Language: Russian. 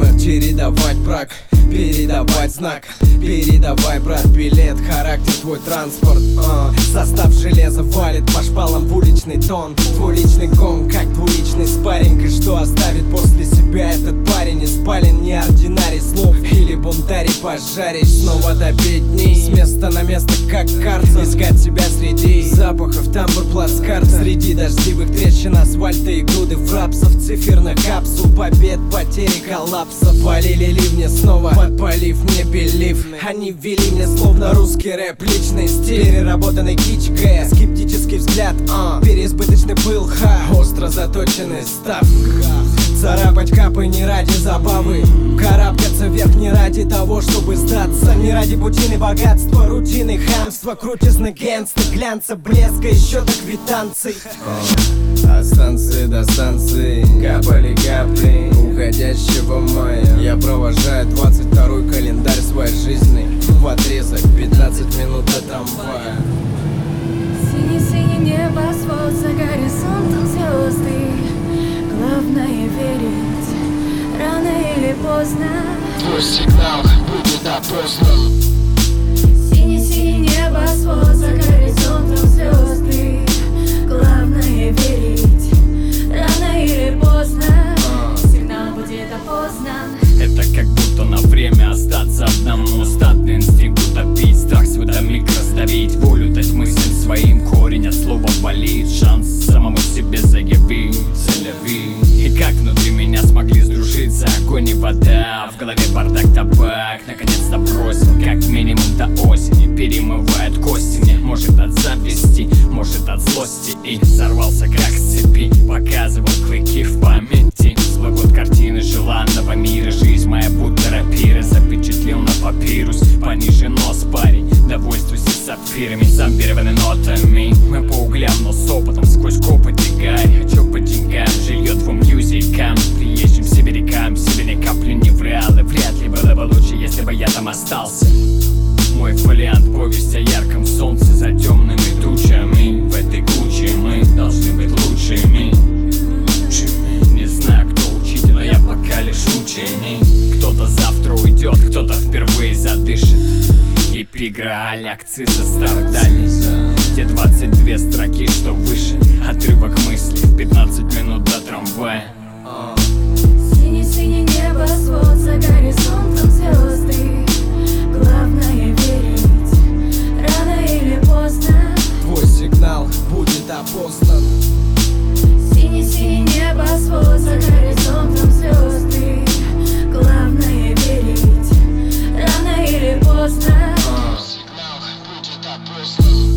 время чередовать брак, передавать знак. Передавай, брат, билет, характер, твой транспорт. Состав железа валит по шпалам в уличный тон. Двуличный гонг, как двуличный спарринг. И что оставит после себя этот парень? Испален неординарий слов или бунтарь, пожаришь снова до бедней. С места на место, как карта, искать себя среди запахов, тамбур, плацкарт. Среди дождливых трещин асфальта и груды фрапсов, циферных капсул, побед, потери, коллапса. Полили ливни снова, подпалив мне белив. Они ввели мне словно русский рэп, личный стиль, переработанный кич, скептический взгляд, переизбыточный пыл, остро заточенный став. Царапать капы не ради забавы, карабкаться вверх не ради того, чтобы сдаться. Не ради путины богатства, рутины, хамства, крутизны, генста, глянца, блеска, счета, квитанций. От станции до станции капали капли уходящего мая. Я провожаю 22-й календарь своей жизни в отрезок 15 минут до трамвая. Синий-синий небосвод, за горизонтом звезды. Главное верить, рано или поздно твой сигнал будет опознан. Синий-синий небосвод, за горизонтом звезды. Главное верить, рано или поздно сигнал будет опознан. Это как будто на время остаться одному. Статный инстинкт утопить, страх свой до миг раздавить, волю дать мыслям своим, корень от слова болит. Шанс самому себе заявить, заляви. И как внутри меня смогли сдружиться огонь и вода, в голове бардак, табак. Наконец-то бросил, как минимум до осени. Перемывает кости мне, может от зависти, может от злости. И сорвался как с цепи, показывал клыки в памяти. Всплывут картины желанного мира. Жизнь моя будто рапира, запечатлел на папирус. Пониже нос, парень, довольствуйся сапфирами, зомбированными нотами. Мы по углям, но с опытом, сквозь копоть и гарь. Хочу по деньгам, жилье двум мьюзикам, приезжим сибирякам, себе ни каплю не в реалы. Вряд ли было бы лучше, если бы я там остался. Мой фолиант, повесть о ярком солнце за темными тучами. В этой куче мы должны быть лучшими. Не знаю, кто учитель, но я пока лишь ученик. Кто-то завтра уйдет, кто-то впервые задышит. Эпиграаль, акциза старых дальниц. Те 22 строки, что выше. Отрывок мысли в 15 минут до трамвая. Синий-синий небосвод, за горизонтом звезды. Главное верить, рано или поздно твой сигнал будет опознан. Синий-синий небосвод, за горизонтом звезды. Главное верить, рано или поздно Сигнал будет опознан.